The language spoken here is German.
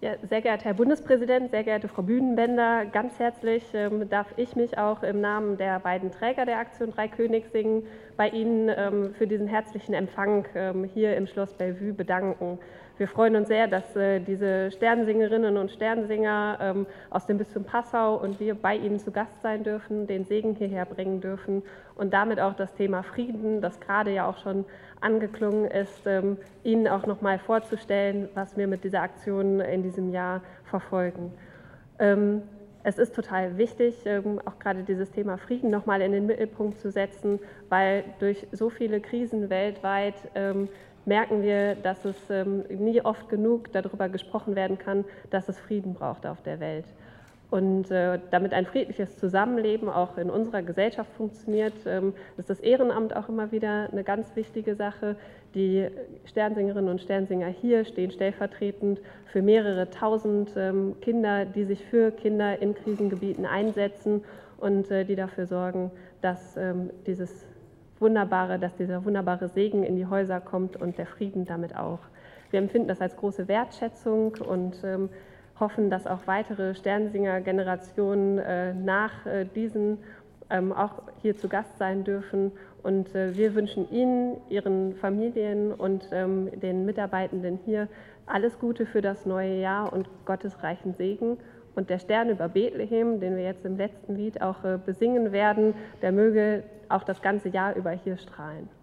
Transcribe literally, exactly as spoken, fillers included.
Ja, sehr geehrter Herr Bundespräsident, sehr geehrte Frau Bühnenbender, ganz herzlich ähm, darf ich mich auch im Namen der beiden Träger der Aktion Drei Königssingen bei Ihnen ähm, für diesen herzlichen Empfang ähm, hier im Schloss Bellevue bedanken. Wir freuen uns sehr, dass äh, diese Sternsingerinnen und Sternsinger ähm, aus dem Bistum Passau und wir bei Ihnen zu Gast sein dürfen, den Segen hierher bringen dürfen und damit auch das Thema Frieden, das gerade ja auch schon angeklungen ist, ähm, Ihnen auch noch mal vorzustellen, was wir mit dieser Aktion in diesem Jahr verfolgen. Ähm, es ist total wichtig, ähm, auch gerade dieses Thema Frieden noch mal in den Mittelpunkt zu setzen, weil durch so viele Krisen weltweit ähm, merken wir, dass es ähm, nie oft genug darüber gesprochen werden kann, dass es Frieden braucht auf der Welt. Und äh, damit ein friedliches Zusammenleben auch in unserer Gesellschaft funktioniert, ähm, ist das Ehrenamt auch immer wieder eine ganz wichtige Sache. Die Sternsingerinnen und Sternsinger hier stehen stellvertretend für mehrere tausend ähm, Kinder, die sich für Kinder in Krisengebieten einsetzen und äh, die dafür sorgen, dass ähm, dieses wunderbare, dass dieser wunderbare Segen in die Häuser kommt und der Frieden damit auch. Wir empfinden das als große Wertschätzung und ähm, hoffen, dass auch weitere Sternsinger-Generationen äh, nach äh, diesen ähm, auch hier zu Gast sein dürfen. Und äh, wir wünschen Ihnen, Ihren Familien und ähm, den Mitarbeitenden hier alles Gute für das neue Jahr und Gottes reichen Segen. Und der Stern über Bethlehem, den wir jetzt im letzten Lied auch äh, besingen werden, der möge auch das ganze Jahr über hier strahlen.